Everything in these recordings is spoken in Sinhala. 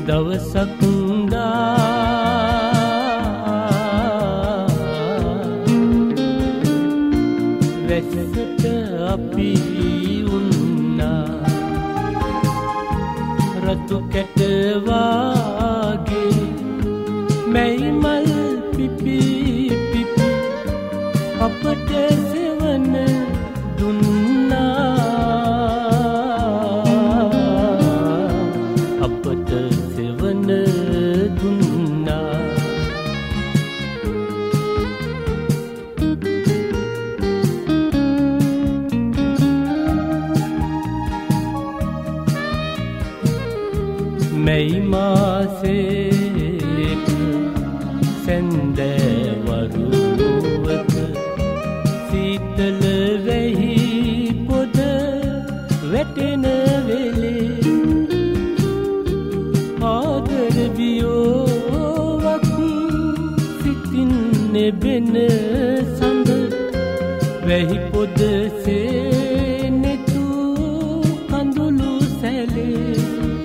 දවසක් වැස්සට අපි උන්නා රතු කැටවාගේ මැයි මල් පිපි පිපි අපට සෙවන දුන්නා අපට සෙවන දුන්නා මැයි මාසේක සැන්දෑවරුවක සීතල වෙහි පොද වැටෙන වෙලේ ආදර වියෝවක් සිතින් නෙබෙන සඳ වෙහි පොදසේ නෙතු කඳුළු සැලේ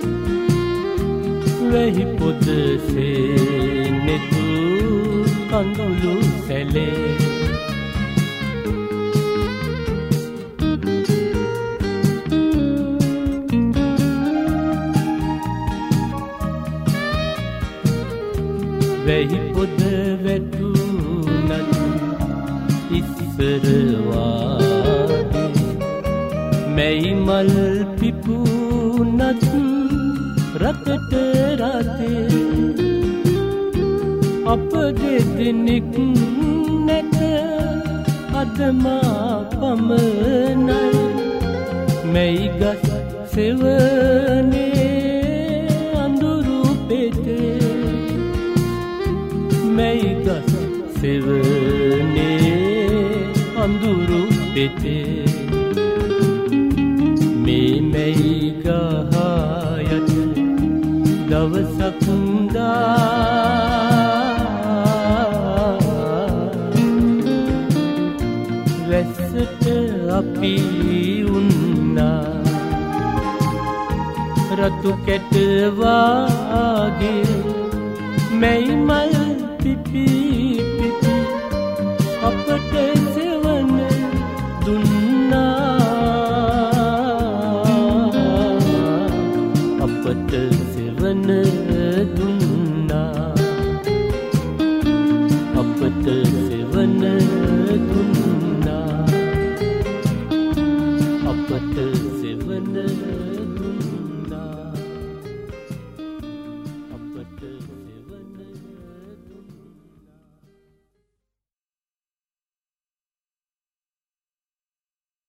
වෙහි පොදසේ නෙතු කඳුළු සැලේ වෙහි පොද වැටුනත් ඉස්සර වාගේ මැයි මල් පිපුනත් රතට රතේ අප දෙදෙනෙක් නැත අදමා පමණයි මැයි ගස් සෙවනේ අඳුරු පෙතේ මැයි ගස් සෙවනේ අඳුරු පෙතේ මේ මැයි ගහයට දවසක් වැස්සට අපි උන්නා රතු කැටවාගේ මැයි මල් පිපි පිපි අපට සෙවන දුන්නා අපට සෙවන